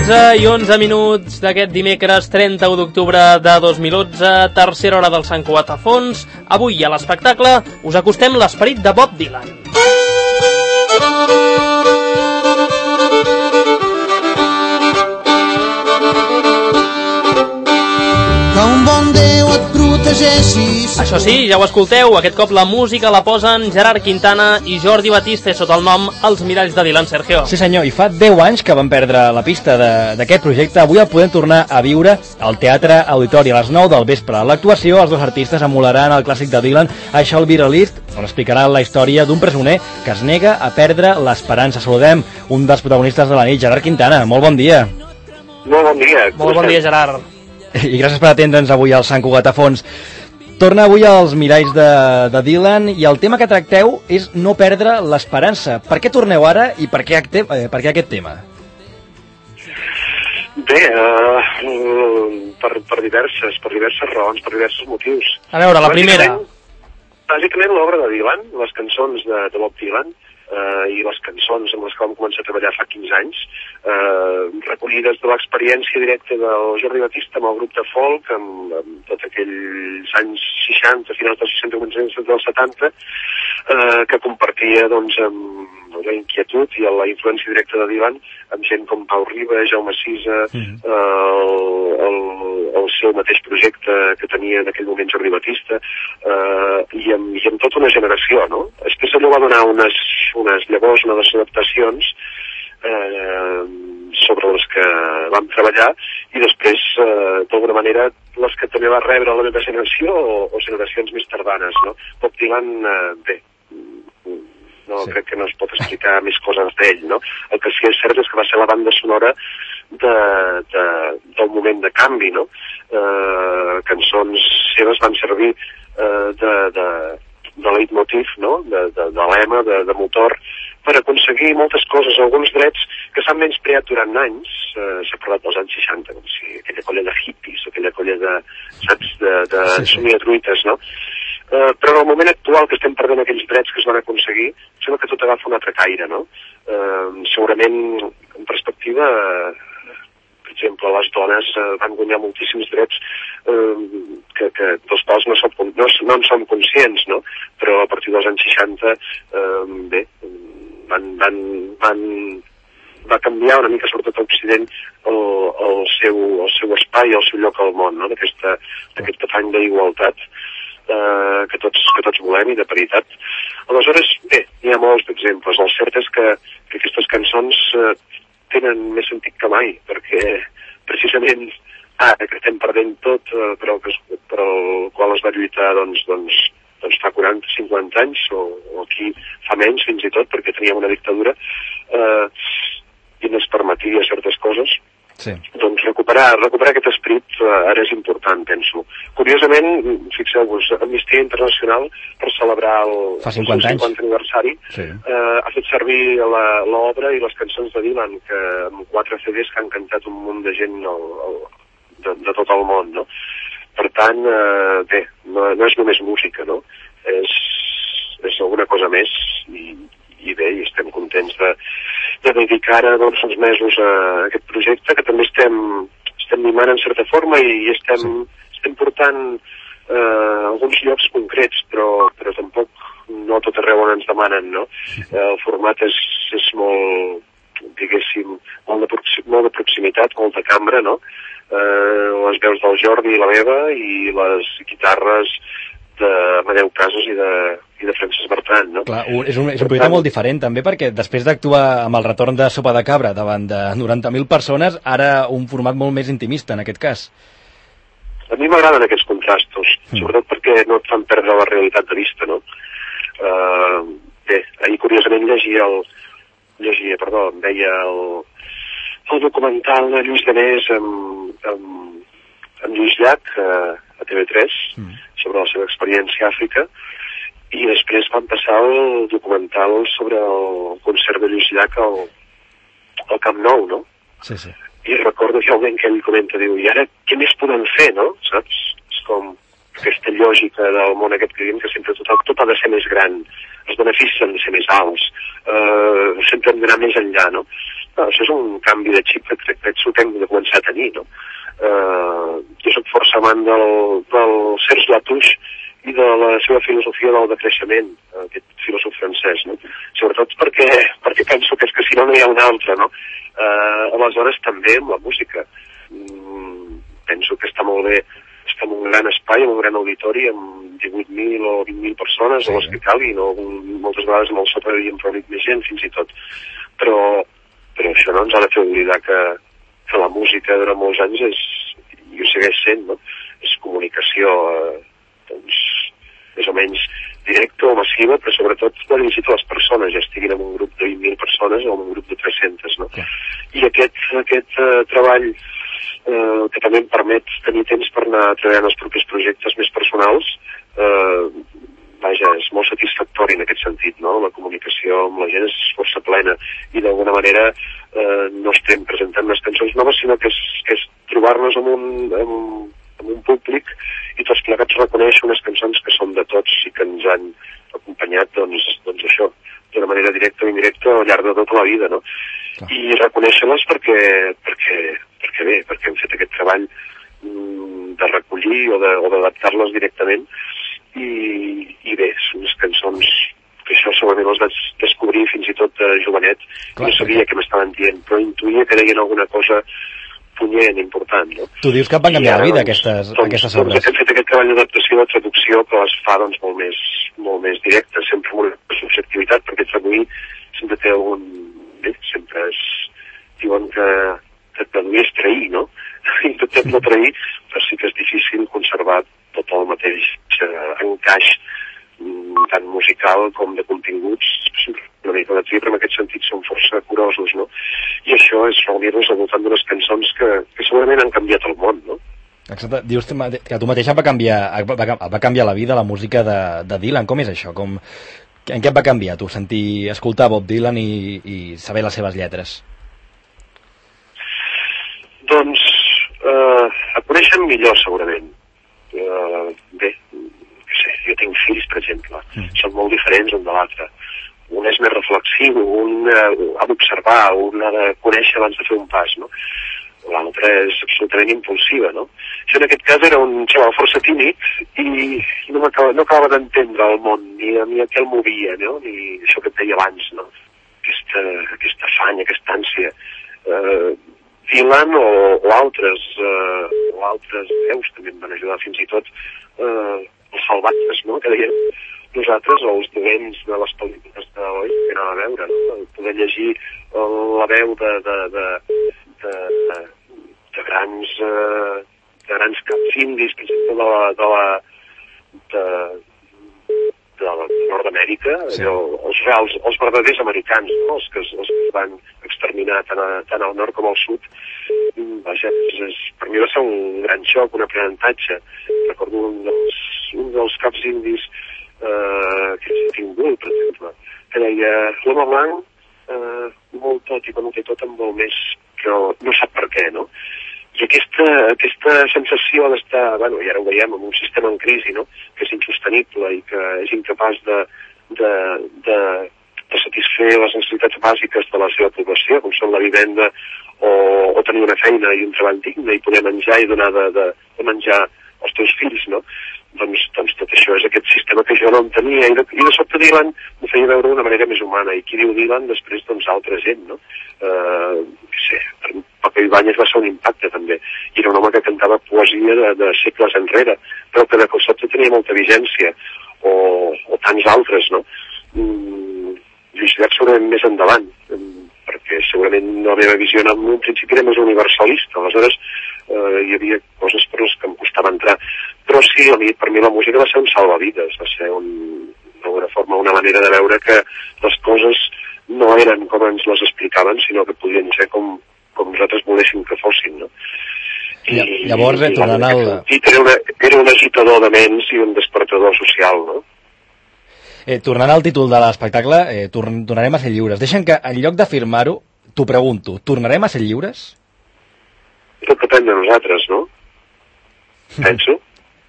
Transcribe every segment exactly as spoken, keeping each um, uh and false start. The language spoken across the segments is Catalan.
onze i onze minuts d'aquest dimecres trenta-u d'octubre de dos mil onze, tercera hora del Sant Cugat a fons. Avui a l'espectacle us acostem l'esperit de Bob Dylan. Que un bon Déu et protegeixi. Això sí, ja ho escolteu, aquest cop la música la posen Gerard Quintana i Jordi Batiste sota el nom Els Miralls de Dylan, Sergio. Sí senyor, i fa deu anys que vam perdre la pista d'aquest projecte. Avui el podem tornar a viure al Teatre Auditori a les nou del vespre. A l'actuació, els dos artistes emularan el clàssic de Dylan, I Shall Be Released, on explicaran la història d'un presoner que es nega a perdre l'esperança. Saludem un dels protagonistes de la nit, Gerard Quintana. Molt bon dia. Molt bon dia. Molt bon dia, Gerard. I gràcies per atendre'ns avui al Sant Cugat a fons. Torna avui als miralls de, de Dylan i el tema que tracteu és no perdre l'esperança. Per què torneu ara i per què, acte, eh, per què aquest tema? Bé, uh, per, per diverses per diverses raons, per diversos motius. A veure, la primera. Bàsicament, bàsicament l'obra de Dylan, les cançons de, de Bob Dylan, Uh, i les cançons amb les que vam començar a treballar fa quinze anys, uh, recollides de l'experiència directa del Jordi Batiste amb el grup de folk, amb, amb tot aquells anys seixanta, finals dels seixanta, començaments dels setanta, uh, que compartia doncs, amb la inquietud i la influència directa de Dylan amb gent com Pau Riba, Jaume Sisa, mm. uh, el, el seu mateix projecte que tenia en aquell moment Jordi Batiste, uh, i, amb, i amb tota una generació, no? Després allò va donar unes unes llavors, unes adaptacions eh, sobre les que vam treballar i després, eh, d'alguna manera, les que també va rebre la meva generació o, o generacions més tardanes, no? Bob Dylan, eh, bé, no, sí. Crec que no es pot explicar més coses d'ell, no? El que sí és cert és que va ser la banda sonora de, de, del moment de canvi, no? Eh, cançons seves van servir eh, de... de de leitmotiv, no? de, de, de lema, de, de motor, per aconseguir moltes coses, alguns drets que s'han menyspreat durant anys. Eh, s'ha parlat dels anys seixanta, com si aquella colla de hippies, aquella colla de, saps, de, de sí, sí. somiatruites, no? Eh, però en el moment actual que estem perdent aquells drets que es van aconseguir, sembla que tot agafa un altre caire, no? Eh, segurament, en perspectiva, eh, per exemple, les dones eh, van guanyar moltíssims drets eh, que, que dels quals no, som, no, no en som conscients, no? Però a partir dels anys seixanta, eh, bé, van, van, van, va canviar una mica, sobretot a Occident, el, el, seu, el seu espai, el seu lloc al món, no? D'aquest afany d'igualtat eh, que, tots, que tots volem i de paritat. Aleshores, bé, hi ha molts d'exemples. El cert és que, que aquestes cançons eh, tenen més sentit que mai, perquè precisament ara que estem perdent tot, eh, però, que, però el qual es va lluitar doncs, doncs, doncs fa quaranta, cinquanta anys, o, o aquí fa menys fins i tot, perquè teníem una dictadura eh, i no es permetia certes coses. Sí. Doncs recuperar, recuperar aquest esperit uh, ara és important, penso. Curiosament, fixeu-vos, Amnistia Internacional, per celebrar el, el cinquanta aniversari, sí. uh, ha fet servir l'obra i les cançons de Dylan, que amb quatre C Ds que han cantat un munt de gent el, el, de, de tot el món, no? Per tant, uh, bé, no, no és només música, no? És, és alguna cosa més i, i bé, i estem contents de de dedicar ara doncs, uns mesos a aquest projecte, que també estem, estem mimant en certa forma i estem, sí. estem portant eh, alguns llocs concrets, però, però tampoc no tot arreu on ens demanen, no? El format és, és molt, diguéssim, molt de, proxim, molt de proximitat, molt de cambra, no? Eh, les veus del Jordi i la meva i les guitarres de Amadeu Casos i de, i de Francesc Bertran, no? Clar, és un, és un projecte molt diferent també, perquè després d'actuar amb el retorn de Sopa de Cabra davant de noranta mil persones, ara un format molt més intimista en aquest cas. A mi m'agraden aquests contrastos, mm. sobretot perquè no et fan perdre la realitat de vista, no? Uh, bé, ahir curiosament llegia el llegia, perdó, em veia el, el documental de Lluís Danés amb, amb, amb Lluís Llach a, a T V tres, mm. sobre la seva experiència a Àfrica, i després van passar el documental sobre el concert de Lluís Llach al, al Camp Nou, no? Sí, sí. I recordo realment que ell comenta, diu, i ara què més podem fer, no? Saps? És com aquesta lògica del món aquest que diem que sempre tot, tot ha de ser més gran, els beneficis han de ser més alts, eh, sempre hem d'anar més enllà, no? No, això és un canvi de xip que crec que hem de començar a tenir, no? Uh, jo soc força amant del, del Serge Latouche i de la seva filosofia del decreixement, aquest filòsof francès, no? Sobretot perquè, perquè penso que és que si no no hi ha un altre, no? Uh, aleshores també amb la música. Mm, penso que està molt bé estar en un gran espai, en un gran auditori, amb divuit mil o vint mil persones, sí, o les que calgui, no? Moltes vegades amb el sopar i amb reunit més gent, fins i tot. Però, però això no ens ha de fer oblidar que, que la música durant molts anys és, i ho segueix sent, no? És comunicació, eh, doncs, més o menys directa o massiva, però sobretot va dirigit a les persones, ja estiguin en un grup de vint mil persones o en un grup de tres-centes, no? Yeah. I aquest, aquest uh, treball eh, que també em permet tenir temps per anar treballant els propis projectes més personals, eh, vaja, és molt satisfactori en aquest sentit, no? La comunicació amb la gent és força plena i d'alguna manera eh, no estem presentant unes cançons noves, sinó que és, que és trobar-nos amb un, amb, amb un públic i tots plegats reconèixer unes cançons que són de tots i que ens han acompanyat, doncs, doncs això, d'una manera directa o indirecta al llarg de tota la vida, no? Clar. I reconèixer-les perquè, perquè, perquè bé, perquè hem fet aquest treball mm, de recollir o d'adaptar-les directament i, i bé, són unes cançons que això segurament les vaig descobrir fins i tot de jovenet. Clar, no sabia què m'estaven dient, però intuïa que deien alguna cosa punyent, important, no? Tu dius que et van canviar ara, la vida, doncs, aquestes, doncs, aquestes obres. obres. Doncs hem fet aquest treball d'adaptació, de traducció, que les fa doncs, molt, més, molt més directe, sempre amb una subjectivitat, perquè traduir sempre té algun... Bé, sempre es... diuen que, que traduir és trair, no? Intentem no trair, però sí que és difícil conservar tot el mateix eh, encaix tant musical com de continguts, una mica de tri, però en aquest sentit són força curosos, no? I això és reunir-nos al voltant d'unes cançons que, que segurament han canviat el món, no? Exacte. Dius que tu mateixa va canviar, va, va canviar la vida la música de, de Dylan. Com és això? Com, en què et va canviar tu sentir, escoltar Bob Dylan i, i saber les seves lletres? Doncs eh, et coneixen millor, segurament. Eh, bé, què sé, jo tinc fills, per exemple, mm. són molt diferents un de l'altre. Un és més reflexiu, un eh, ha d'observar, un ha de conèixer abans de fer un pas, no? L'altra és absolutament impulsiva, no? Jo en aquest cas era un xaval força tímid i no, acaba, no acabava d'entendre el món, ni, ni a què el movia, no? Ni això que et deia abans, no? Aquesta, aquesta afany, aquesta ànsia. Eh, Dylan o, o altres eh, o altres veus també em van ajudar, fins i tot eh, els salvatges, no? Que deien nosaltres, o els dolents de les pel·lícules d'Eloi que anava a veure, no? Poder llegir la veu de, de, de, de, de, de grans eh, de grans caps indis, per exemple, de la, de la de, de la Nord-Amèrica, sí. els reals, els verdaders americans, no? els, que, els que van exterminar tant, a, tant al nord com al sud. Vaja, és, és, per mi va ser un gran xoc, un aprenentatge. Recordo un dels, un dels caps indis eh, que he tingut, per exemple, que deia, l'home blanc eh, molt tot i quan ho té tot en vol més, però no sap per què, no? I aquesta, aquesta sensació d'estar, bueno, i ara ho veiem, en un sistema en crisi, no?, que és insostenible i que és incapaç de, de, de, de satisfer les necessitats bàsiques de la seva població, com són la vivenda o, o tenir una feina i un treball digne i poder menjar i donar de, de, de menjar als teus fills, no? Doncs, doncs tot això és aquest sistema que jo no entenia i de, i de sobte Dylan m'ho feia veure d'una manera més humana i qui diu Dylan després doncs altra gent, no? Eh, no sé, per Paco Ibáñez va ser un impacte també i era un home que cantava poesia de, de segles enrere però que de sobte tenia molta vigència o, o tants altres, no? Mm, Lluís Llach segurament més endavant perquè segurament la meva visió en un principi era més universalista, aleshores eh, hi havia coses per les que em costava entrar, però sí, a mi, per mi la música va ser un salvavides, va ser un, d'alguna forma una manera de veure que les coses no eren com ens les explicaven, sinó que podien ser com, com nosaltres voléssim que fossin, no? I, llavors, eh, tornant al... Era, una, era un agitador de ments i un despertador social, no? Eh, tornant al títol de l'espectacle, eh, torn tornarem a ser lliures. Deixa'm que, en lloc d'afirmar-ho, t'ho pregunto, tornarem a ser lliures? Tot depèn de nosaltres, no? Penso.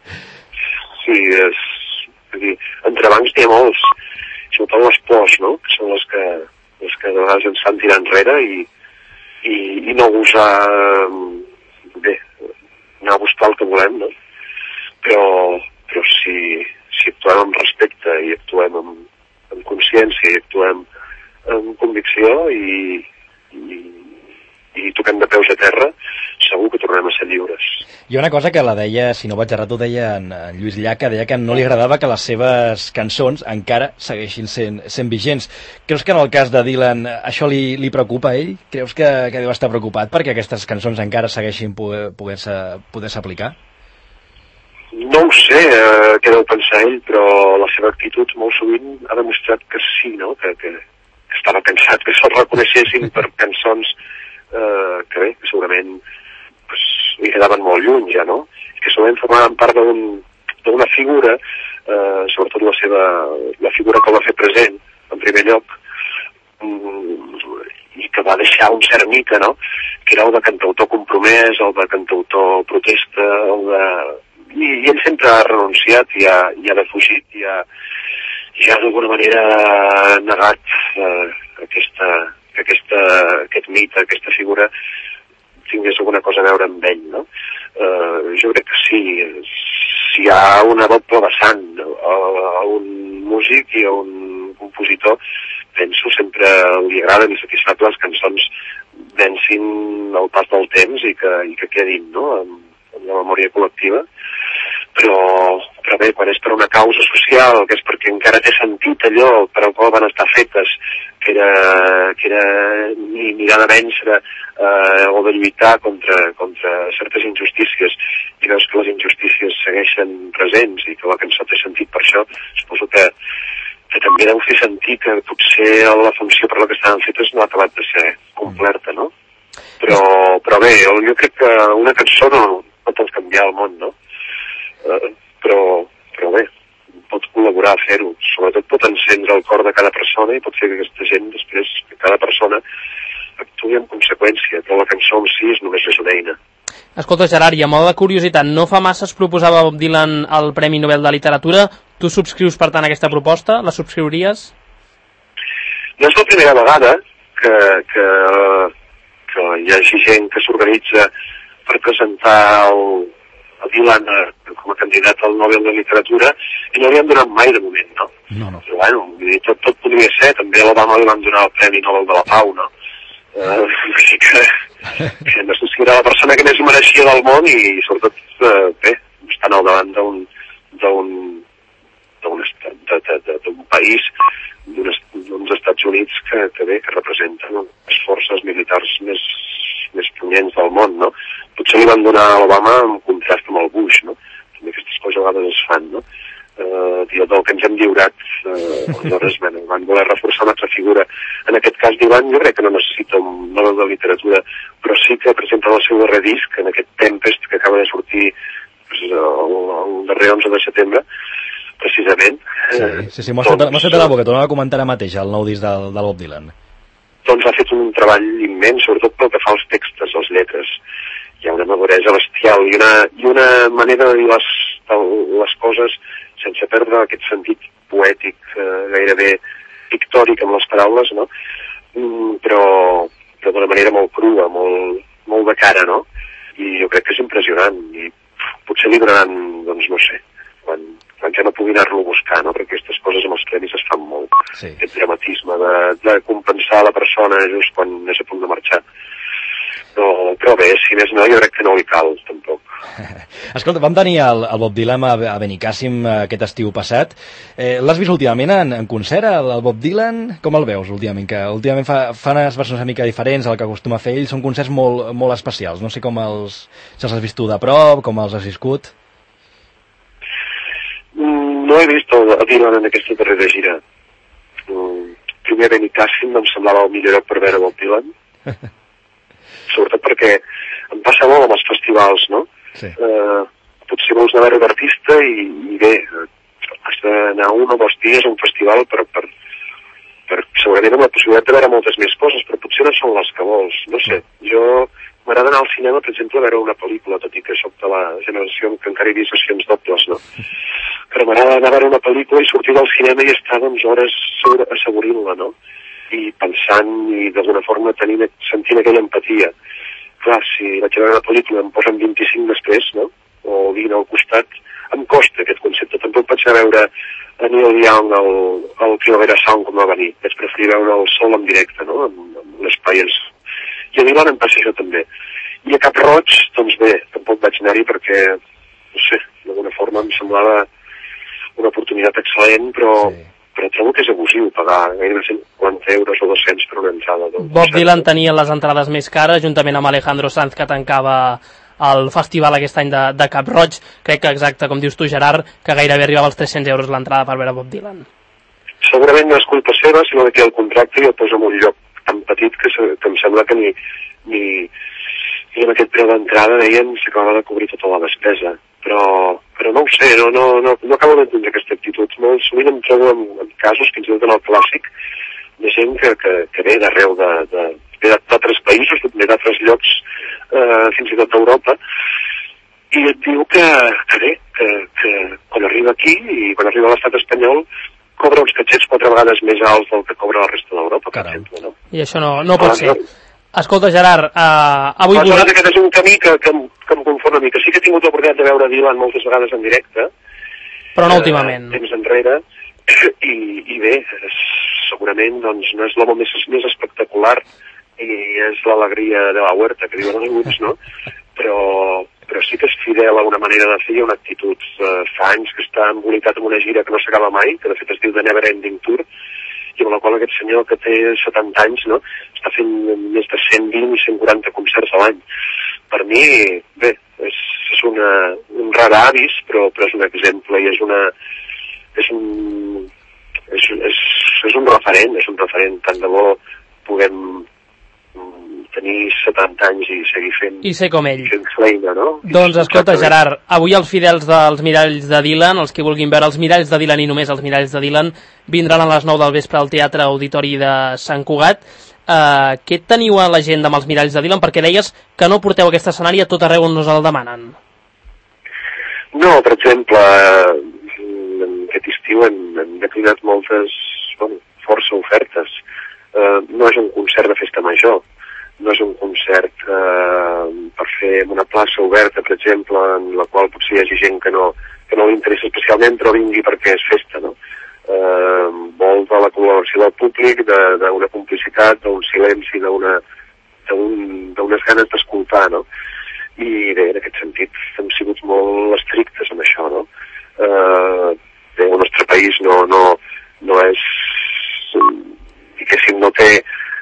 Sí, és... és dir, entrebancs n'hi ha molts, sobretot les pors, no?, que són les que, les que de vegades ens fan tirar enrere i, i, i no gosar, bé, anar a buscar el que volem, no? Però, però si, si actuem amb respecte i actuem amb, amb consciència i actuem amb convicció i, i, i toquem de peus a terra, segur que tornem a ser lliures. Hi ha una cosa que la deia, si no vaig errat, ho deia en, en Lluís Llach, que deia que no li agradava que les seves cançons encara segueixin sent, sent vigents. Creus que en el cas de Dylan això li, li preocupa a ell? Creus que, que deu estar preocupat perquè aquestes cançons encara segueixin poder-se poder-se aplicar? No ho sé eh, què deu pensar ell, però la seva actitud molt sovint ha demostrat que sí, no? que, que, que estava cansat, que se'l reconeixessin per cançons eh, que bé, que segurament pues, li quedaven molt lluny ja, no? I que segurament formaven part d'una un, figura, eh, sobretot la seva la figura que va fer present, en primer lloc, mm, i que va deixar un cert mite, no? Que era el de cantautor compromès, el de cantautor protesta, el de... I, i ell sempre ha renunciat i ha, i ha defugit i ha, i ha d'alguna manera negat eh, aquesta, aquesta, aquest mite, aquesta figura tingués alguna cosa a veure amb ell, no? Eh, jo crec que sí, si hi ha una doble vessant a, a un músic i a un compositor, penso sempre li agraden i satisfà que les cançons vencin el pas del temps i que, i que quedin, no?, en, en la memòria col·lectiva. Però, però bé, quan és per una causa social, que és perquè encara té sentit allò per al qual van estar fetes, que era, que era mirar de vèncer eh, o de lluitar contra, contra certes injustícies, i veus que les injustícies segueixen presents i que la cançó té sentit per això, suposo que, que també deu fer sentir que potser la funció per la que estaven fetes no ha acabat de ser completa, no? Però, però bé, jo crec que una cançó no, no pot canviar el món, no? Uh, però, però bé, pot col·laborar a fer-ho, sobretot pot encendre el cor de cada persona i pot fer que aquesta gent després, que cada persona actuï en conseqüència, però la cançó en si és només és una eina. Escolta, Gerard, i a moda de curiositat, no fa massa es proposava Bob Dylan el Premi Nobel de Literatura. Tu subscrius, per tant, aquesta proposta? La subscriuries? No és la primera vegada que, que, que hi hagi gent que s'organitza per presentar el a Dylan com a candidat al Nobel de Literatura i no li han donat mai de moment, no? No, no. Però bueno, tot, tot podria ser, també a l'Obama li van donar el Premi Nobel de la Pau, no? Uh, que, que no sé si era la persona que més ho mereixia del món i sobretot, uh, bé, estan al davant d'un d'un d'un país, d'uns Estats Units que, que bé, que representen les forces militars més, més punyents del món, no? Potser li van donar a l'Obama en contrast amb el Bush, no? També aquestes coses a vegades es fan, no? Eh, del que ens hem lliurat, eh, aleshores, bueno, van voler reforçar una altra figura. En aquest cas, Dylan, jo crec que no necessita un Nobel de Literatura, però sí que, per exemple, el seu darrer disc, en aquest Tempest, que acaba de sortir pues, el, el darrer onze de setembre, precisament... Sí, sí, sí m'ho has doncs, fet a la boca, t'ho anava a comentar ara mateix, el nou disc del, del Bob Dylan. Doncs ha fet un treball immens, sobretot pel que fa als textos, als lletres. Hi ha una maduresa bestial i una, i una manera de dir les, les coses sense perdre aquest sentit poètic, eh, gairebé pictòric amb les paraules, no? Mm, però, però d'una manera molt crua, molt, molt de cara, no? I jo crec que és impressionant i potser li donaran, doncs no sé, quan, quan ja no pugui anar-lo a buscar, no? Perquè aquestes coses amb els premis es fan molt. Sí. Aquest dramatisme de, de compensar la persona just quan és a punt de marxar. No, però bé, si més no, jo crec que no li cal, tampoc. Escolta, vam tenir el, el Bob Dylan a, a Benicàssim aquest estiu passat. Eh, L'has vist últimament en, en concert, el, el Bob Dylan? Com el veus últimament? Que últimament fa, fa unes versions una mica diferents al que acostuma a fer ell. Són concerts molt, molt especials. No sé com els, si els has vist tu de prop, com els has viscut. No he vist el, el Dylan en aquesta darrera gira. Primer a Benicàssim em semblava el millor lloc per veure Bob Dylan. Sobretot perquè em passa molt amb els festivals, no? Sí. Eh, potser vols anar a veure un artista i, i bé, has d'anar un o dos dies a un festival per, per, per segurament amb la possibilitat de veure moltes més coses, però potser no són les que vols, no sé. Jo m'agrada anar al cinema, per exemple, a veure una pel·lícula, tot i que soc de la generació que encara he vist sessions dobles, no? Però m'agrada anar a veure una pel·lícula i sortir del cinema i estar doncs hores assaborint-la, no? i pensant i d'alguna forma tenint, sentint aquella empatia. Clar, si vaig a veure una pel·lícula em posen vint-i-cinc després, no? O vint al costat, em costa aquest concepte. Tampoc vaig a veure a Neil Young el, el Primavera Sound com va venir. Vaig preferir veure el sol en directe, no? Amb, amb l'espai. I a Dylan em passa això també. I a Cap Roig, doncs bé, tampoc vaig anar-hi perquè, no sé, d'alguna forma em semblava una oportunitat excel·lent, però... Sí. Però trobo que és abusiu pagar gairebé cent cinquanta euros o dos-cents per una entrada. Bob Dylan tenia les entrades més cares, juntament amb Alejandro Sanz, que tancava el festival aquest any de, de Cap Roig. Crec que exacte, com dius tu, Gerard, que gairebé arribava als tres-cents euros l'entrada per veure Bob Dylan. Segurament no és culpa seva, sinó que el contracte i el posa en un lloc tan petit que, se, que em sembla que ni, ni, ni amb aquest preu d'entrada, deien, s'acabava de cobrir tota la despesa. Però, però no ho sé, no, no, no, no acabo d'entendre aquesta actitud. Molt sovint em trobo en, en casos, fins i tot en el clàssic, de gent que, que, que ve d'arreu de, de, ve d'altres països, ve d'altres llocs, eh, fins i tot d'Europa, i et diu que, que bé, que, que quan arriba aquí i quan arriba a l'estat espanyol cobra uns catxets quatre vegades més alts del que cobra la resta d'Europa, per exemple, no? I això no, no pot ah, ser. No. Escolta, Gerard, uh, avui... Aleshores, aquest és un camí que, que, que em confon una mica. Sí que he tingut l'oportunitat de veure Dylan moltes vegades en directe. Però no eh, últimament. Temps enrere. I, i bé, segurament doncs, no és l'home més, més espectacular i és l'alegria de la huerta, que diuen alguns, no? Però, però sí que és fidel a una manera de fer i una actitud. Uh, fa anys que està embolicat amb una gira que no s'acaba mai, que de fet es diu The Never Ending Tour, i amb la qual aquest senyor que té setanta anys, no?, està fent més de cent vint i cent quaranta concerts a l'any. Per mi, bé, és, és una, un rar avis, però, però és un exemple i és una... és un... és, és, és un referent, és un referent. Tant de bo puguem tenir setanta anys i seguir fent... I ser com ell. Fent feina, no? Doncs escolta, Gerard, avui els fidels dels miralls de Dylan, els que vulguin veure els miralls de Dylan i només els miralls de Dylan, vindran a les nou del vespre al Teatre Auditori de Sant Cugat. Uh, què teniu a l'agenda amb els miralls de Dylan? Perquè deies que no porteu aquest escenari a tot arreu on nos el demanen. No, per exemple, aquest estiu hem, hem declinat moltes, bueno, força ofertes. Uh, no és un concert de festa major, no és un concert eh, per fer en una plaça oberta, per exemple, en la qual potser hi hagi gent que no, que no li interessa especialment, però vingui perquè és festa, no? Eh, vol de la col·laboració del públic, d'una complicitat, d'un silenci, d'unes un, ganes d'escoltar, no? I bé, en aquest sentit hem sigut molt estrictes amb això, no? Eh, bé, el nostre país no, no, no és, diguéssim, no té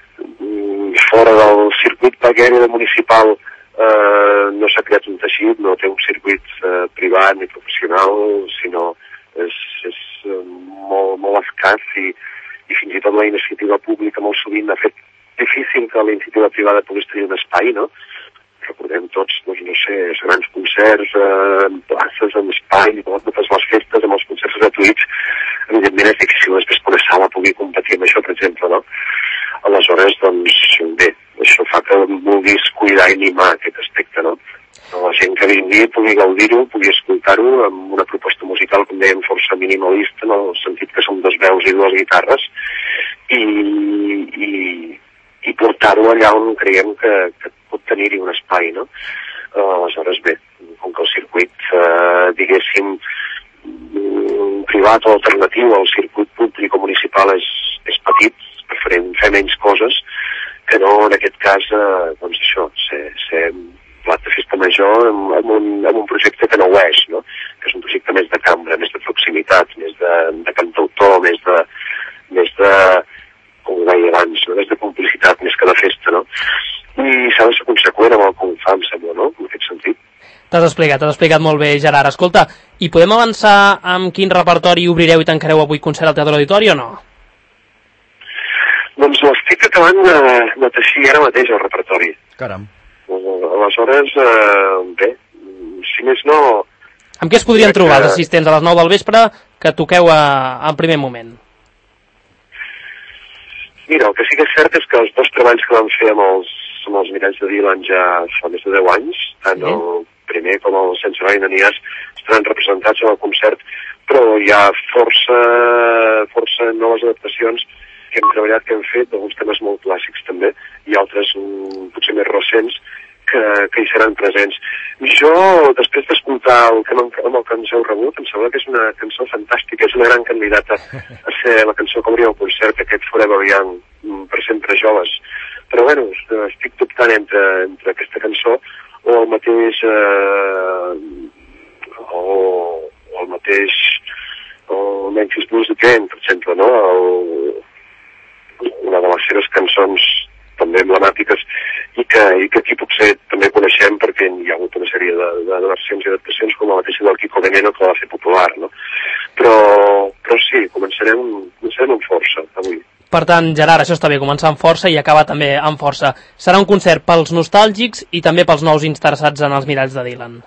fora del circuit pagueri de municipal, eh, no s'ha creat un teixit, no té un circuit eh, privat ni professional, sinó és, és eh, molt, molt escàs i, i fins i tot la iniciativa pública molt sovint ha fet difícil que la iniciativa privada pogués tenir un espai, no? Recordem tots, doncs, no sé, grans concerts, eh, places, en espai, totes les festes, amb els concerts gratuïts, evidentment és difícil després que una sala pugui competir amb això, per exemple, no? Aleshores, doncs, bé, això fa que vulguis cuidar i animar aquest aspecte, no? La gent que vingui pugui gaudir-ho, pugui escoltar-ho amb una proposta musical, com dèiem, força minimalista, en el sentit que són dos veus i dues guitarres, i, i, i portar-ho allà on creiem que, que pot tenir-hi un espai, no? Aleshores, bé, com que el circuit, eh, diguéssim, privat o alternatiu al circuit públic o municipal és, és petit, preferent fer menys coses, que no, en aquest cas, eh, doncs això, ser, ser plat de festa major amb, amb, un, amb un projecte que no ho és, no? Que és un projecte més de cambra, més de proximitat, més de, de cantautor, més de, més de, com ho deia abans, no? Més de complicitat, més que de festa, no? I s'ha de ser conseqüent amb el que ho fa, em sembla, no? En aquest sentit. T'has explicat, t'has explicat molt bé, Gerard. Escolta, i podem avançar amb quin repertori obrireu i tancareu avui concert al Teatre Auditori o no? Doncs l'estic acabant de, de teixir ara mateix el repertori. Caram. Aleshores, eh, bé, si més no... Amb què es podrien trobar que... els assistents a les nou del vespre que toqueu a, en primer moment? Mira, el que sí que és cert és que els dos treballs que vam fer amb els, amb els miralls de Dylan ja fa més de deu anys, tant sí. El primer com el Sense Rain Anias, estaran representats en el concert, però hi ha força, força noves adaptacions que hem treballat, que hem fet, alguns temes molt clàssics també, i altres um, potser més recents, que, que hi seran presents. Jo, després d'escoltar el que amb el que ens heu rebut, em sembla que és una cançó fantàstica, és una gran candidata a ser la cançó que obria el concert, aquest Forever Young, per sempre joves. Però bueno, estic dubtant entre, entre aquesta cançó o el mateix eh, o, o el mateix o Memphis Blues Again, per exemple, no? El, una de les seves cançons també emblemàtiques i que, i que aquí potser també coneixem perquè hi ha hagut una sèrie de, de versions i adaptacions com la mateixa del Kiko Veneno que la va fer popular, no? Però, però sí, començarem, començarem amb força avui. Per tant, Gerard, això està bé, començar amb força i acabar també amb força. Serà un concert pels nostàlgics i també pels nous interessats en els miralls de Dylan.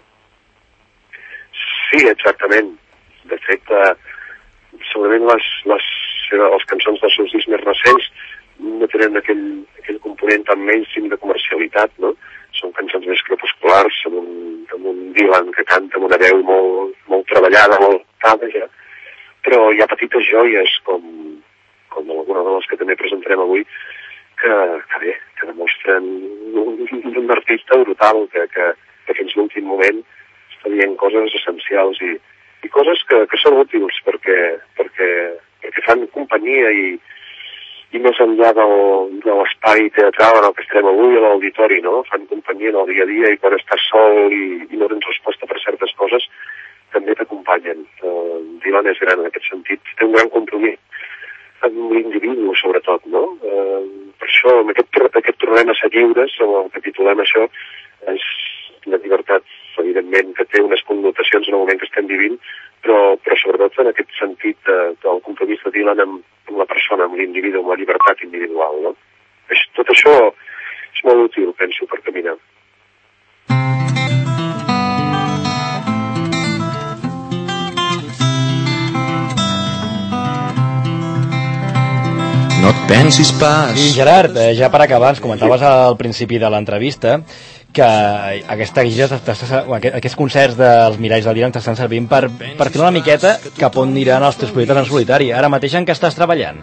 Sí, exactament. De fet, eh, segurament les, les, les cançons dels seus discs més recents no tenen aquell, aquell component tan mainstream de comercialitat, no? Són cançons més crepusculars, amb un, amb un Dylan que canta amb una veu molt, molt treballada, molt tada ja, però hi ha petites joies com, com alguna de les que també presentarem avui, que, que bé, que demostren un, un artista brutal, que, que, que fins l'últim moment està dient coses essencials i, i coses que, que són útils perquè, perquè, perquè fan companyia i i més enllà del, de l'espai teatral en el que estarem avui a l'auditori, no? Fan companyia en el dia a dia i quan estàs sol i, i no tens resposta per certes coses, també t'acompanyen. Uh, Dylan és gran en aquest sentit, té un gran compromís amb l'individu, sobretot, no? Uh, per això, amb aquest, aquest tornem a ser lliures, o el que titulem això, és la llibertat, evidentment, que té unes connotacions en el moment que estem vivint, però, però sobretot en aquest sentit de, del compromís de Dylan amb, amb la persona, amb l'individu, amb la llibertat individual, no? Tot això és molt útil, penso, per caminar. No et pensis pas. I Gerard, eh, ja per acabar, ens comentaves al principi de l'entrevista que aquesta gira, aquests concerts dels miralls de Dylan t'estan servint per, per fer una miqueta cap on aniran els teus projectes en solitari. Ara mateix en què estàs treballant?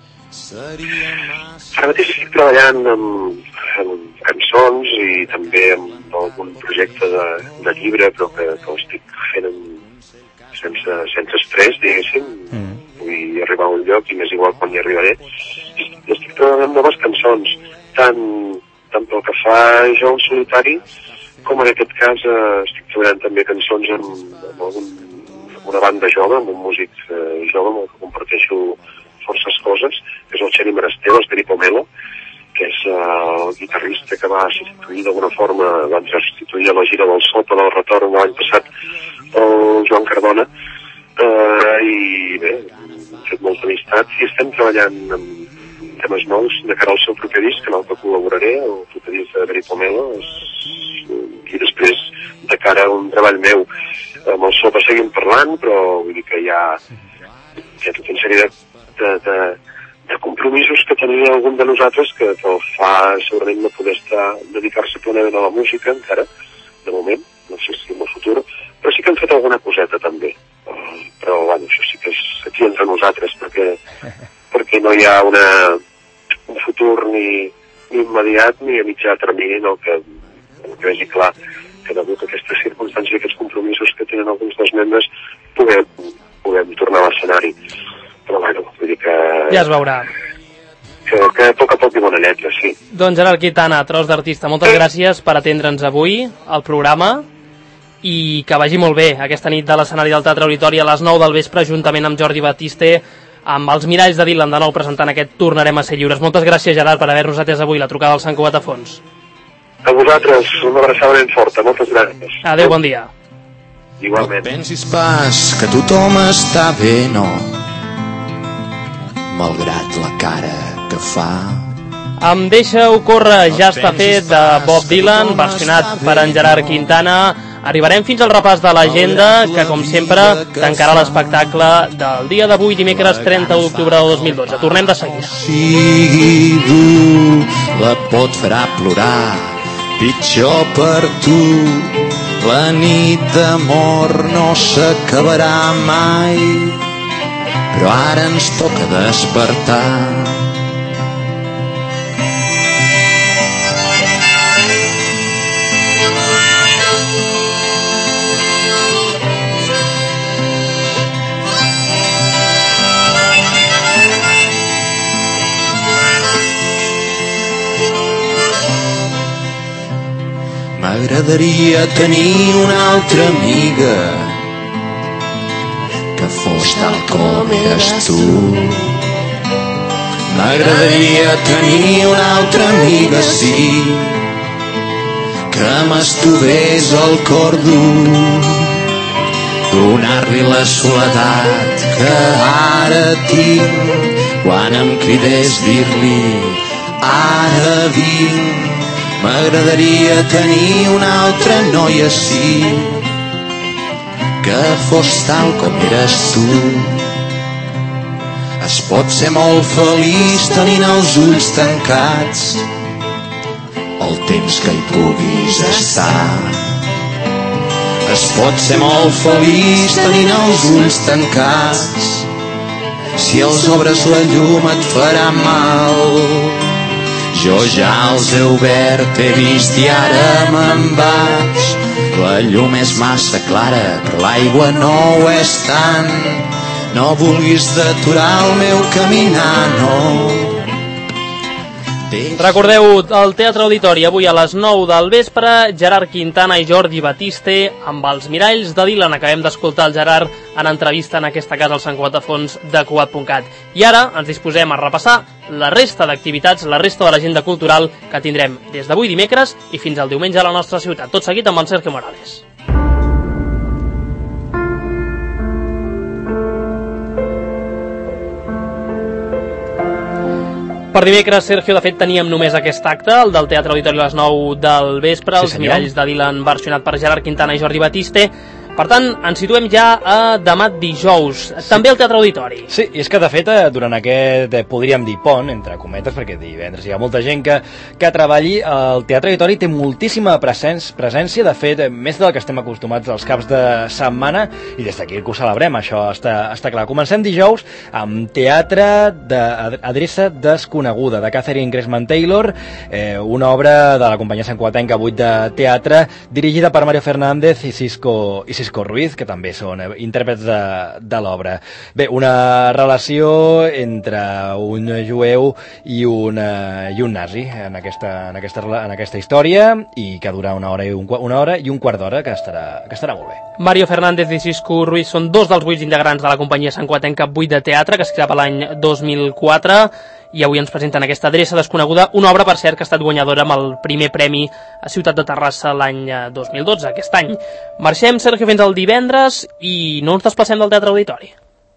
Ara mateix estic treballant amb, amb cançons i també amb algun projecte de, de llibre, però que, que ho estic fent amb, sense, sense estrès, diguéssim. Mm. Vull arribar a un lloc i m'és igual quan hi arribaré. I estic treballant amb noves cançons, tant tant pel que fa jo en solitari, com en aquest cas eh, estic treballant també cançons amb, amb, algun, amb una banda jove, amb un músic eh, jove amb el que comparteixo forces coses, que és el Xeni Menester, el Peri Pomelo, que és eh, el guitarrista que va substituir d'alguna forma, va substituir a la gira del Sopa del Retorn de l'any passat el Joan Cardona, eh, i bé, hem fet molta amistat i estem treballant amb temes nous de cara al seu proper disc, en el que col·laboraré, el proper disc de Peri Pomelo, i després de cara a un treball meu amb el Sopa seguim parlant, però vull dir que hi ha, hi ha tota una sèrie de, de, de, de compromisos que tenia algun de nosaltres que, que el fa segurament no poder estar dedicar-se plenament a la música encara, de moment, no sé si en el futur, però sí que han fet alguna coseta també, però bueno, això sí que és aquí entre nosaltres, perquè perquè no hi ha una, un futur ni, ni immediat ni a mitjà termini en el que, en el que vegi clar que degut a aquestes circumstàncies i aquests compromisos que tenen alguns dels membres puguem, puguem tornar a l'escenari. Però bueno, vull dir que... Ja es veurà. Que, que a poc a poc hi bona lletra, sí. Doncs Gerard Quintana, tros d'artista, moltes gràcies per atendre'ns avui al programa i que vagi molt bé aquesta nit de l'escenari del Teatre Auditori a les nou del vespre juntament amb Jordi Batiste amb els miralls de Dylan de nou presentant aquest Tornarem a ser lliures. Moltes gràcies, Gerard, per haver-nos atès avui la trucada del Sant Cugat a Fons. A vosaltres, una abraçada ben forta. Moltes gràcies. Adéu, bon dia. Igualment. No pensis pas que tothom està bé, no, malgrat la cara que fa. Em deixa-ho córrer, ja està fet, de Bob Dylan, versionat per en Gerard Quintana. Arribarem fins al repàs de l'agenda, que com sempre tancarà l'espectacle del dia d'avui, dimecres trenta d'octubre de dos mil dotze. Tornem de seguida. Sigui dur, la pot farà plorar, pitjor per tu. La nit d'amor no s'acabarà mai, però ara ens toca despertar. M'agradaria tenir una altra amiga que fos tal com eres tu. M'agradaria tenir una altra amiga, sí, que m'estuvés al cor dur, donar-li la soledat que ara tinc, quan em cridés dir-li ara vinc. M'agradaria tenir una altra noia, sí, que fos tal com eres tu. Es pot ser molt feliç tenint els ulls tancats el temps que hi puguis estar. Es pot ser molt feliç tenint els ulls tancats si els obres la llum et farà mal. Jo ja els he obert, he vist i ara me'n vaig. La llum és massa clara, però l'aigua no ho és tant. No vulguis d'aturar el meu caminar, no. Recordeu el Teatre Auditori avui a les nou del vespre, Gerard Quintana i Jordi Batiste amb Els miralls de Dylan. Acabem d'escoltar el Gerard en entrevista en aquesta casa al Sant Cugat de Fons de Cugat punt cat. I ara ens disposem a repassar la resta d'activitats, la resta de l'agenda cultural que tindrem des d'avui dimecres i fins al diumenge a la nostra ciutat. Tot seguit amb el Sergio Morales. Per dimecres, Sergio, de fet, teníem només aquest acte, el del Teatre Auditori a les nou del vespre, sí, Els miralls de Dylan versionat per Gerard Quintana i Jordi Batiste. Per tant, ens situem ja a demà dijous, sí. També al Teatre Auditori. Sí, i és que de fet, durant aquest, podríem dir pont, entre cometes, perquè divendres hi ha molta gent que, que treballi, el Teatre Auditori té moltíssima presència, presència, de fet, més del que estem acostumats als caps de setmana, i des d'aquí que ho celebrem, això està, està clar. Comencem dijous amb Teatre d'Adreça Desconeguda, de Catherine Gressman Taylor, eh, una obra de la companyia santcugatenca vuit de teatre, dirigida per Mario Fernández i Cisco, i Cisco Ruiz, que també són eh, intèrprets de, de l'obra. Bé, una relació entre un jueu i un, eh, i un nazi en aquesta, en, aquesta, en aquesta història, i que dura una hora i un, una hora i un quart d'hora, que estarà, que estarà molt bé. Mario Fernández i Cisco Ruiz són dos dels vuit integrants de la companyia santcugatenca vuit de teatre, que es creava l'any dos mil quatre, i avui ens presenten aquesta Adreça Desconeguda, una obra, per cert, que ha estat guanyadora amb el primer premi a Ciutat de Terrassa l'any dos mil dotze, aquest any. Marxem, Sergio, fins al divendres i no ens desplacem del Teatre Auditori.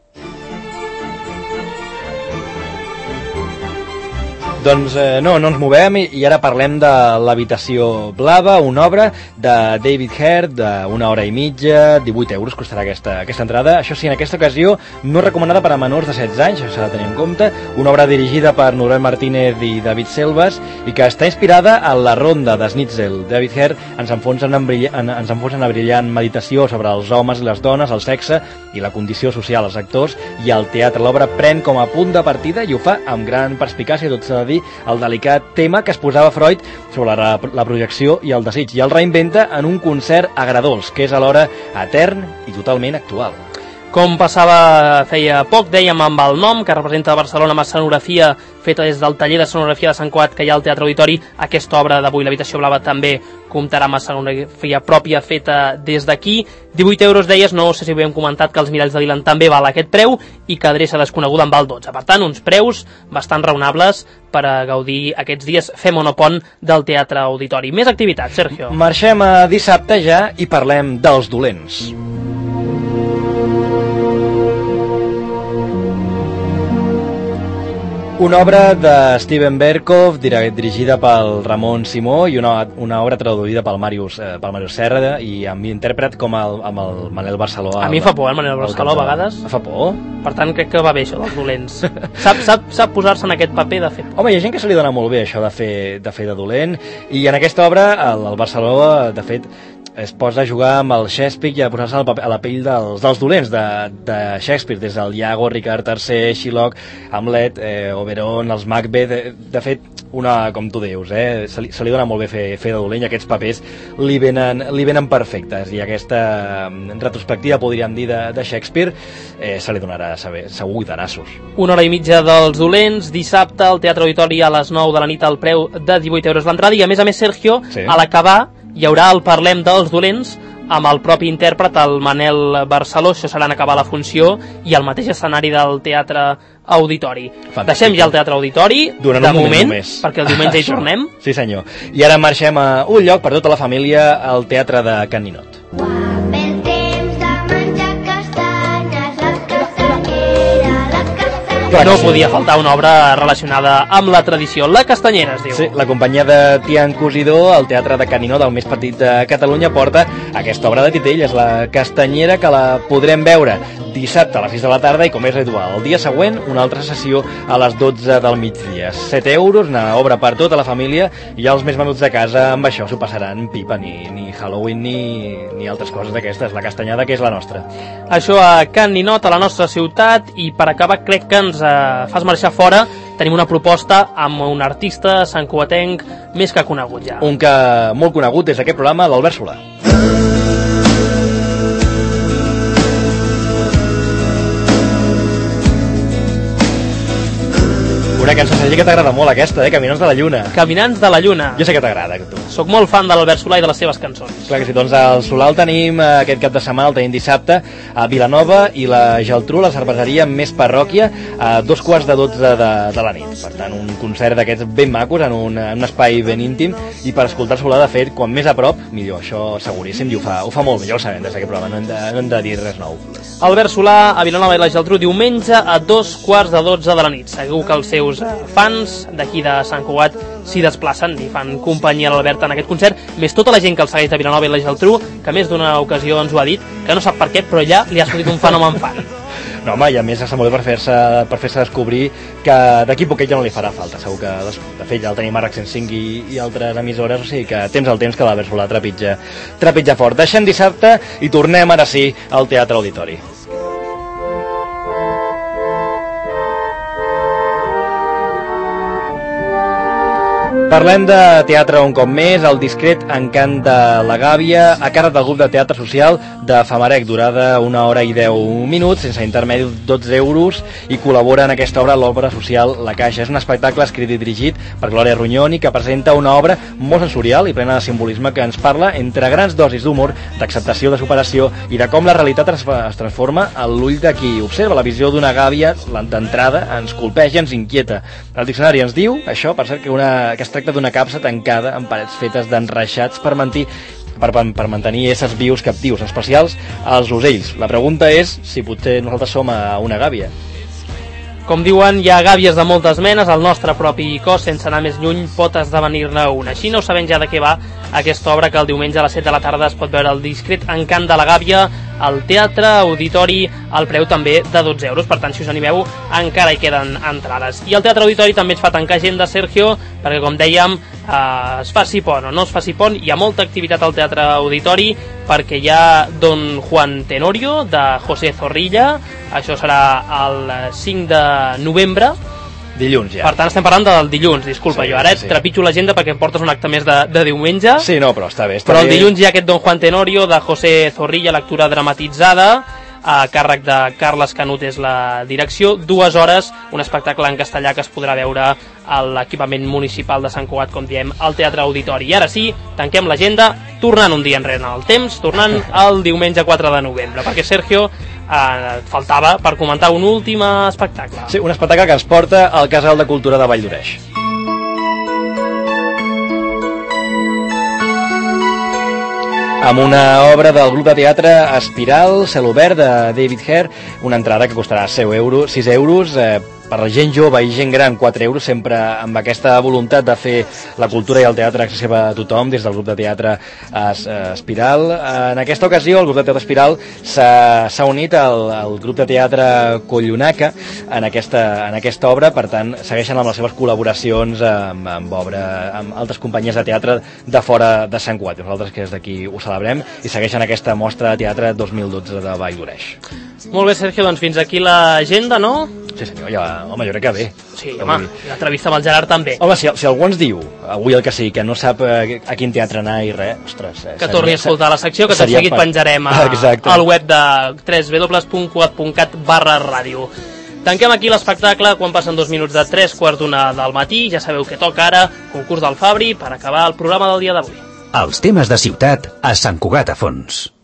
Doncs eh, no, no ens movem i, i ara parlem de l'Habitació Blava, una obra de David Hare d'una hora i mitja, divuit euros costarà aquesta, aquesta entrada. Això sí, en aquesta ocasió no recomanada per a menors de setze anys, això s'ha de tenir en compte, una obra dirigida per Norbert Martínez i David Selvas i que està inspirada en La ronda de Schnitzel. David Hare ens enfonsa en, en, ens enfonsa en una brillant meditació sobre els homes i les dones, el sexe i la condició social dels actors i el teatre. L'obra pren com a punt de partida i ho fa amb gran perspicàcia, tot s'ha de dir, el delicat tema que es posava Freud sobre la, la projecció i el desig, i el reinventa en un concert agradolç, que és alhora etern i totalment actual. Com passava feia poc, dèiem amb el nom, que representa Barcelona amb escenografia feta des del taller d'escenografia de Sant Cugat que hi ha al Teatre Auditori. Aquesta obra d'avui, l'Habitació Blava, també comptarà amb escenografia pròpia feta des d'aquí. divuit euros, deies, no sé si ho hem comentat, que Els miralls de Dylan també val aquest preu i que Adreça Desconeguda en val dotze. Per tant, uns preus bastant raonables per a gaudir aquests dies fem o no pont del Teatre Auditori. Més activitats, Sergio. Marxem a dissabte ja i parlem dels dolents. Una obra de Steven Berkoff, dirigida pel Ramon Simó, i una, una obra traduïda pel Màrius, eh, pel Màrius Serra i amb intèrpret com el, amb el Manel Barceló. A mi fa por, eh, el Manel Barceló, a vegades. Fa por? Per tant, crec que va bé això dels dolents. Sap, sap, sap posar-se en aquest paper de fer por. Home, hi ha gent que se li dona molt bé això de fer de, fer de dolent, i en aquesta obra el, el Barceló, de fet, es posa a jugar amb el Shakespeare i a posar-se a la pell dels, dels dolents de, de Shakespeare, des del Iago, Ricard tercer, Shylock, Hamlet, eh, Oberon, els Macbeth. De, de fet, una, com tu dius, eh, se, li, se li dona molt bé fer, fer de dolent, i aquests papers li venen, li venen perfectes, i aquesta retrospectiva, podríem dir, de, de Shakespeare eh, se li donarà saber, segur guitarassos. Una hora i mitja dels dolents, dissabte al Teatre Auditori a les nou de la nit al preu de divuit euros l'entrada, i a més a més, Sergio, sí. A l'acabar hi haurà el Parlem dels dolents, amb el propi intèrpret, el Manel Barceló. Això serà en acabar la funció, i el mateix escenari del Teatre Auditori. Fantàstic. Deixem ja el Teatre Auditori, durant de un moment, moment, només. perquè el diumenge hi tornem. Sí, senyor. I ara marxem a un lloc per tota la família, al Teatre de Can Ninot. No podia faltar una obra relacionada amb la tradició, La Castanyera, es diu. Sí, la companyia de Tian Cosidor, el Teatre de Can Ninot, el més petit de Catalunya, porta aquesta obra de titell, és La Castanyera, que la podrem veure dissabte a les sis de la tarda, i com és ritual, el dia següent una altra sessió a les dotze del migdia. set euros, una obra per tota la família, i els més menuts de casa amb això s'ho passaran pipa, ni, ni Halloween ni, ni altres coses d'aquestes. La castanyada, que és la nostra. Això a Can Ninot, a la nostra ciutat. I per acabar, crec que ens eh, fas marxar fora. Tenim una proposta amb un artista santcugatenc més que conegut ja. Un que molt conegut és aquest programa, l'Albert Solà. Una cançó seria que t'agrada molt, aquesta, eh? Caminants de la Lluna. Caminants de la Lluna. Jo sé que t'agrada, tu. Soc molt fan de l'Albert Solà i de les seves cançons. Clar que sí, doncs el Solà el tenim eh, aquest cap de setmana, el tenim dissabte, a Vilanova, i la Geltrú, la cerveseria Més Parròquia, a dos quarts de dotze de, de la nit. Per tant, un concert d'aquests ben macos, en un, en un espai ben íntim, i per escoltar el Solà, de fet, quan més a prop, millor, això seguríssim, i ho fa, ho fa molt bé, ja ho sabem des d'aquest programa, no hem, de, no hem de dir res nou. Albert Solà, a Vilanova i la Geltrú, diumenge a dos quarts de dotze de la nit. Segur que els seus fans d'aquí de Sant Cugat s'hi desplacen i fan companyia a l'Albert en aquest concert, més tota la gent que el segueix de Vilanova i la Geltrú, que més d'una ocasió ens ho ha dit, que no sap per què, però ja li ha sortit un fenomen fan. No, home, i a més està molt bé per fer-se per fer-se descobrir que d'aquí poquet ja no li farà falta. Segur que, de fet, ja el tenim a RAC cent cinc i, i altres emissores, o sigui que temps al temps que l'Albert Solà trepitja, trepitja fort. Deixem dissabte i tornem ara sí al Teatre Auditori. Parlem de teatre un cop més, el discret encant de la Gàbia, a càrrec del grup de teatre social de Famarec, durada una hora i deu minuts, sense intermedi, dotze euros, i col·labora en aquesta obra l'obra social La Caixa. És un espectacle escrit i dirigit per Glòria Runyoni, que presenta una obra molt sensorial i plena de simbolisme, que ens parla entre grans dosis d'humor, d'acceptació, de superació i de com la realitat es, es transforma a l'ull de qui observa. La visió d'una gàbia d'entrada ens colpeja, ens inquieta. El diccionari ens diu, això, per cert, que, una, que es tracta d'una capsa tancada amb parets fetes d'enreixats per mentir Per, per mantenir éssers vius captius, especials als ocells. La pregunta és si potser nosaltres som a una gàbia. Com diuen, hi ha gàbies de moltes menes, el nostre propi cos, sense anar més lluny, pot esdevenir-ne una. Així no sabem ja de què va aquesta obra, que el diumenge a les set de la tarda es pot veure el discret encant de la Gàbia al Teatre Auditori, al preu també de dotze euros. Per tant, si us animeu, encara hi queden entrades. I el Teatre Auditori també ens fa tancar agenda, Sergio, perquè, com dèiem, eh, es faci pont o no es faci pont, hi ha molta activitat al Teatre Auditori, perquè hi ha Don Juan Tenorio, de José Zorrilla. Això serà el cinc de novembre. Dilluns, ja. Per tant, estem parlant del dilluns, disculpa, sí, jo ara sí, sí. trepitjo l'agenda perquè em portes un acte més de, de diumenge. Sí, no, però està bé. Està però bé. El dilluns hi ha aquest Don Juan Tenorio de José Zorrilla, lectura dramatitzada, a càrrec de Carles Canut és la direcció. Dues hores, un espectacle en castellà que es podrà veure a l'equipament municipal de Sant Cugat, com diem, al Teatre Auditori. I ara sí, tanquem l'agenda, tornant un dia enrere en el temps, tornant al diumenge quatre de novembre, perquè, Sergio, eh, faltava per comentar un últim espectacle. Sí, un espectacle que ens porta al Casal de Cultura de Vall d'Oreix. Amb una obra del grup de teatre Espiral, Cel obert, de David Hare, una entrada que costarà sis euros, eh, per la gent jove i gent gran quatre euros, sempre amb aquesta voluntat de fer la cultura i el teatre accessible a tothom des del grup de teatre es, Espiral. En aquesta ocasió el grup de teatre Espiral s'ha unit al, al grup de teatre Collonaca en aquesta, en aquesta obra, per tant segueixen amb les seves col·laboracions amb, amb, obra, amb altres companyies de teatre de fora de Sant Cugat. Nosaltres que des d'aquí ho celebrem i segueixen aquesta mostra de teatre dos mil dotze de Vall d'Oreix. Molt bé, Sergio, doncs fins aquí l'agenda, no? Sí, senyor, ja, home, jo crec que bé. Sí, home, l'entrevista amb el Gerard també. Home, si, si algú ens diu, avui el que sigui, que no sap eh, a quin teatre anar i res, ostres... Eh, que seria, torni a escoltar la secció, que tot seguit per... penjarem a, al web de w w w punt cugat punt cat barra ràdio. Tanquem aquí l'espectacle quan passen dos minuts de tres quarts d'una del matí. Ja sabeu què toca ara, concurs del Fabri, per acabar el programa del dia d'avui. Els temes de ciutat a Sant Cugat a Fons.